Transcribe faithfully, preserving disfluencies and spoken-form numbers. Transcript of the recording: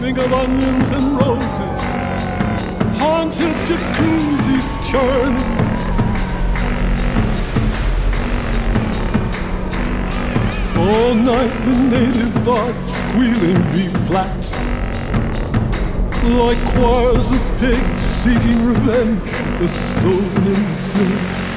think of onions and roses, haunted jacuzzis churn. All night the native bards squealing B-flat, like choirs of pigs seeking revenge for stolen sin.